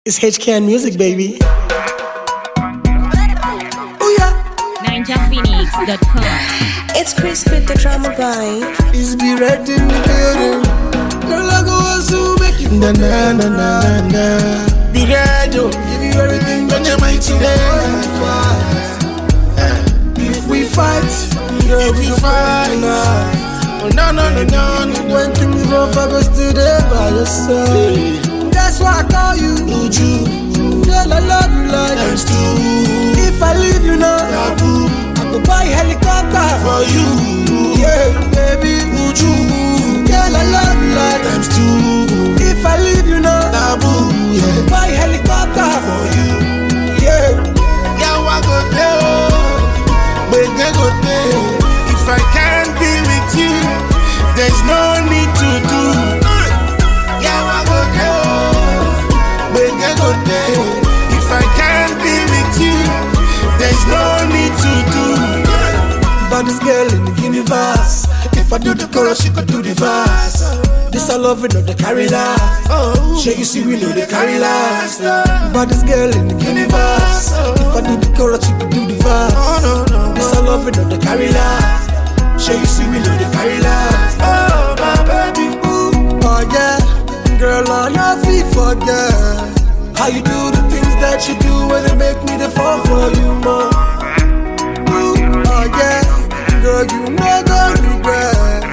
It's HCAN music, baby. Oh yeah. NinjaPhoenix.com. It's Chris with the drama boy. It's be red in the building. Girl, I go to make you na na na na na. Be red, yo. Give you everything that you might today. If we fight, girl, we fight now. Oh no no no no no. When things rough, I go stay there by your side. That's why I call you Uju. Girl, I love you like times two. If I leave you now, Nabu, I go buy helicopter for you. Yeah, baby, Uju. Girl, I love you like times two. If I leave you now, Nabu, yeah, I go buy helicopter for you. Yeah, yeah, I go there, but I go there. If I can't be with you, there's no need to do. Yeah, I go there. If I can't be with you, there's no need to do. Baddest girl in the universe. If I do the chorus, she could do the verse. This I love it, not the carry last. Sure you see we know the carry last. Baddest girl in the universe. If I do the chorus, she could do the verse. This I love it, not the carry last. Sure you see we know the carry last. Oh my baby, ooh, oh yeah. Girl, I love you forget. How you do the things that you do when they make me the fall for you more. Ooh, oh yeah, girl, you never regret.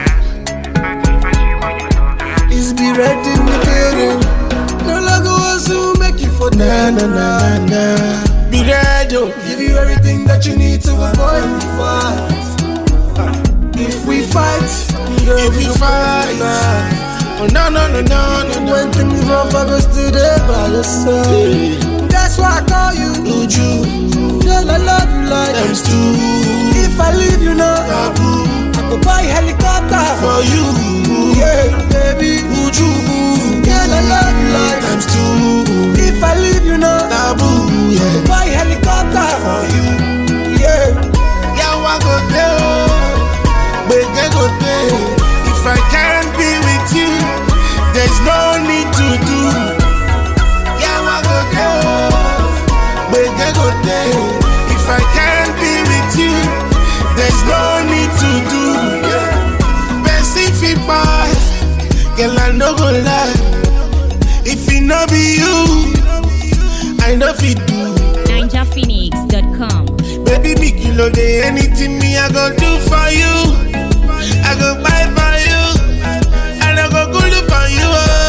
It's be red in the building. Girl, I go to make you for na na na na. Be red, yo. Give you everything that you need to avoid the fight. If we fight, girl, if we fight now. Oh no no no no no. When things rough, I go stay there by your side. That's why I call you Uju. Girl, I love you like times two. If I leave you now, Nabu, I go buy helicopter for you. Yeah, baby, Uju. Girl, I love you like times two. If I leave you now, Nabu, yeah, I go buy helicopter for you. Yeah, yeah, I go there, but I go there. If I can't be with you, there's no need to do. Yeah, I go there, but I go there. If I can't be with you, there's no need to do. Best if it pass, girl, I no go lie. If it no be you, I know if it do. NinjaPhoenix.com. Baby, me kilo day, anything me I go do for you. I go buy for you, and I go good for you.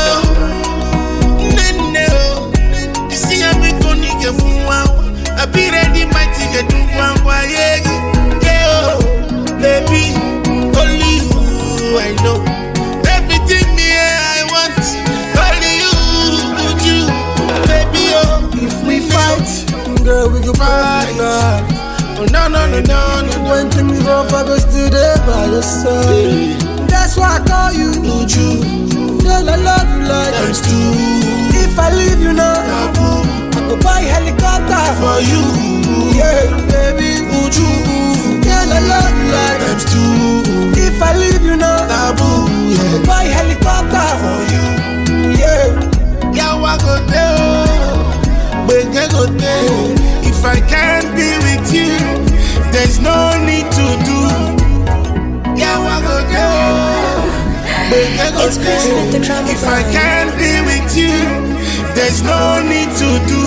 No, you see I'm going to get from one. I be ready, my ticket to one. Yeah, baby, only you I know. Everything me I want, only you, baby. Oh, if we fight, girl, we go fight now. Oh no no no no no. When things rough, I go stay there by your side. That's why I call you Uju. Girl, I love you like times two. If I leave you now, Nabu, I go buy helicopter for you. Yeah, baby, Uju. Girl, I love you like times two. If I leave you now, Nabu, yeah, I go buy helicopter for you. Yeah, yeah, I go there, but I go there. If I can't be with you, there's no need to do. Yeah, I go there, but I go there. If I can't be with you, there's no need to do.